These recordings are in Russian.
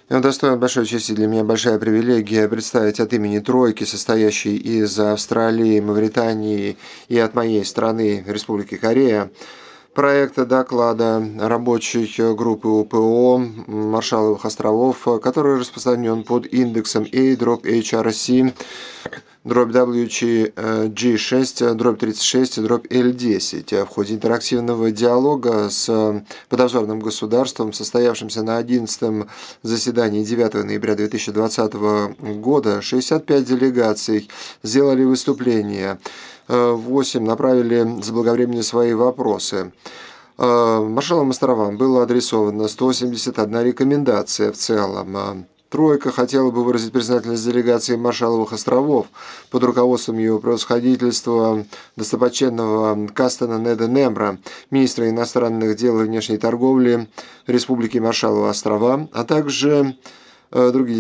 Достоин большой чести, для меня большая привилегия представить от имени тройки, состоящей из Австралии, Мавритании и от моей страны, Республики Корея, проекта доклада рабочей группы УПО Маршалловых островов, который распространен под индексом A-HRC WG6-36-L10 в ходе интерактивного диалога с подобзорным государством, состоявшимся на 11-м заседании 9 ноября 2020 года. 65 делегаций сделали выступления, 8 направили заблаговременно свои вопросы. Маршалловым островам было адресовано 181 рекомендация в целом. Тройка хотела бы выразить признательность делегации Маршалловых островов под руководством его превосходительства достопочтенного Кастена Неда Немра, министра иностранных дел и внешней торговли Республики Маршалловы острова, а также других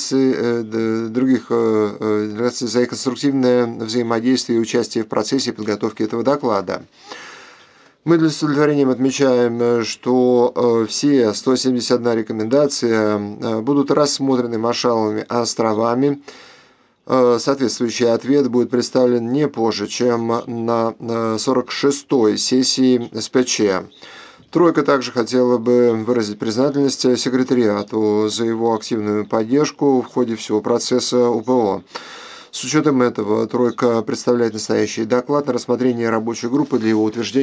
делегаций за их конструктивное взаимодействие и участие в процессе подготовки этого доклада. Мы с удовлетворением отмечаем, что все 171 рекомендация будут рассмотрены Маршалловыми островами. Соответствующий ответ будет представлен не позже, чем на 46-й сессии СПЧ. Тройка также хотела бы выразить признательность секретариату за его активную поддержку в ходе всего процесса УПО. С учетом этого, тройка представляет настоящий доклад на рассмотрение рабочей группы для его утверждения